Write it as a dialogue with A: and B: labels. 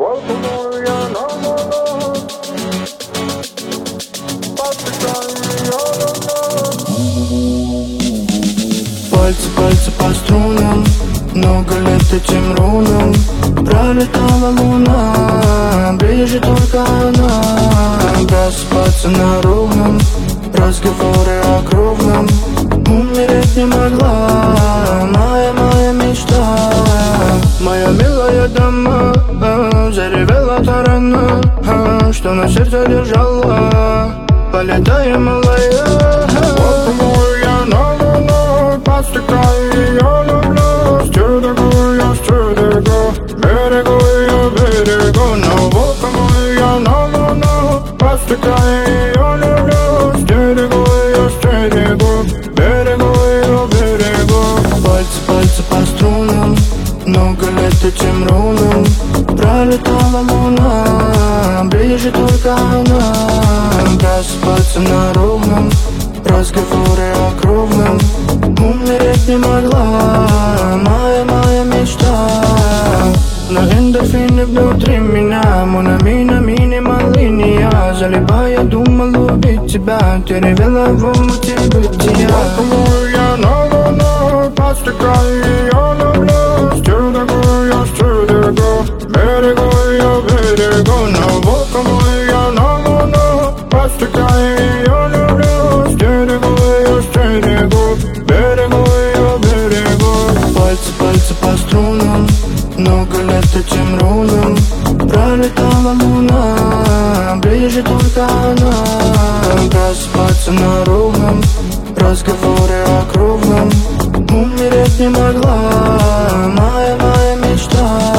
A: Волком я на волос, подписал ее
B: Пальцы по струнам, много лет этим рунам. Пролетала луна, ближе только она. Просыпаться на ровном, разговоры о кровном. Умереть не могла, моя мечта. Моя милая дама, заревела та рана, что на сердце держала. Полетай, малая.
A: Волком я на волос, подстекаю ее люблю. Стюдегу, берегу ее берегу. Но волком я на волос, подстекаю ее люблю. Стюдегу, берегу ее берегу.
B: Пальцы по струнам, много лет этим рунам. Пролетала луна, ближе только она. Просыпаться на ровном, разговоры о кровном. Умереть не могла, моя мечта. Но эндорфины внутри меня, мономина, минималиния. Заливая, думал убить тебя, ты ревела в омуте бытия.
A: Волком я на волос, подстекаю ее люблю. Стюдегу, берегу ее берегу. Но волком я на волос, подстекаю ее люблю. Стюдегу, берегу ее берегу.
B: Пальцы по струнам, много лет этим рунам. Пролетала луна, ближе только она. Просыпаться на ровном, разговоры о кровном. Умереть не могла, моя мечта.